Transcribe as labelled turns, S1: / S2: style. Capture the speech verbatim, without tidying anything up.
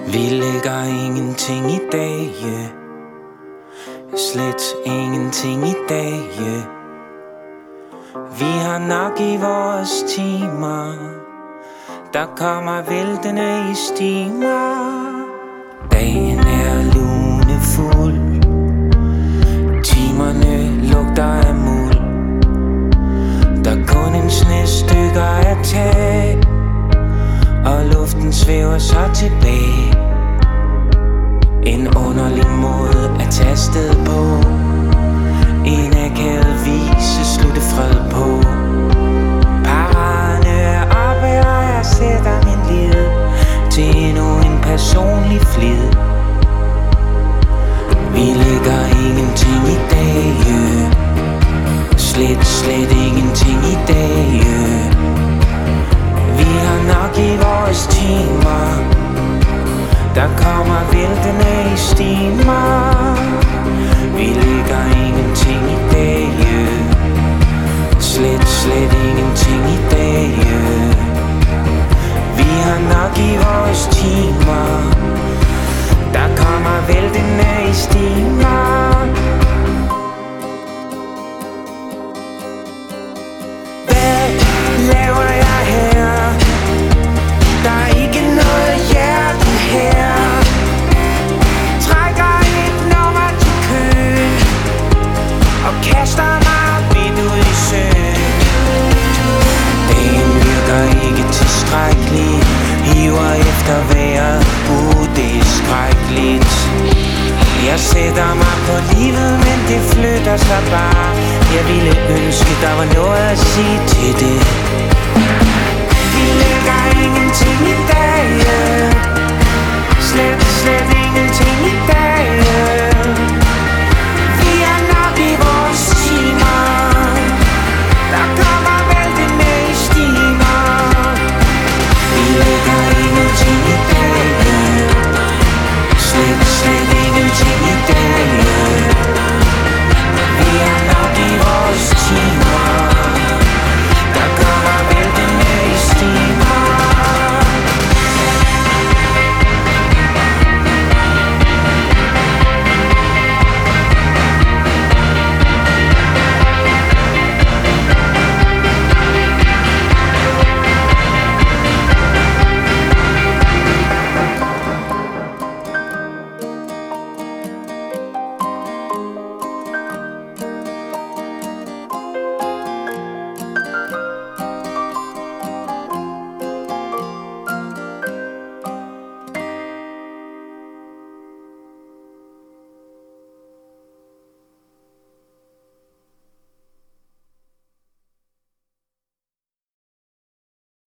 S1: Vi lægger ingenting i dag, yeah. Slet ingenting i dag, yeah. Vi har nok i vores timer, der kommer væltende i stimer. Dagen er lunefuld, timerne lugter af muld. Der er kun en sne stykker af tag, og luften svæver så tilbage. En underlig måde at tage sted på, en akavet vis at slutte fred på. Paraderne er oppe, og jeg sætter min lid til endnu en personlig flid. Vi lægger ingenting i dag, yeah. Slet, slet ingenting i dag, yeah. Vi har nok i vores timer, der kommer væltende i stimer. Vi lægger ingenting i dag, yeah. Slet, slet ingenting i dag, yeah. Vi har nok i vores timer, der kommer væltende i stimer. Hvad laver jeg her? Der er ikke noget hjerte her. Trækker et nummer til køen og kaster mig vidt ud i søen. Dagen virker ikke tilstrækkelig, hiver efter vejret, uh, det er skrækkeligt. Jeg sætter mig på livet, men det flytter sig bare. Jeg ville ønske, der var noget at sige til det. Vi lægger ingenting i dag, yeah. Slet, slet ingenting i dag, yeah. Vi er nok i vores timer, der kommer væltende i stimer. Vi lægger ingenting i dag, yeah. Slet, slet ingenting i dag, yeah.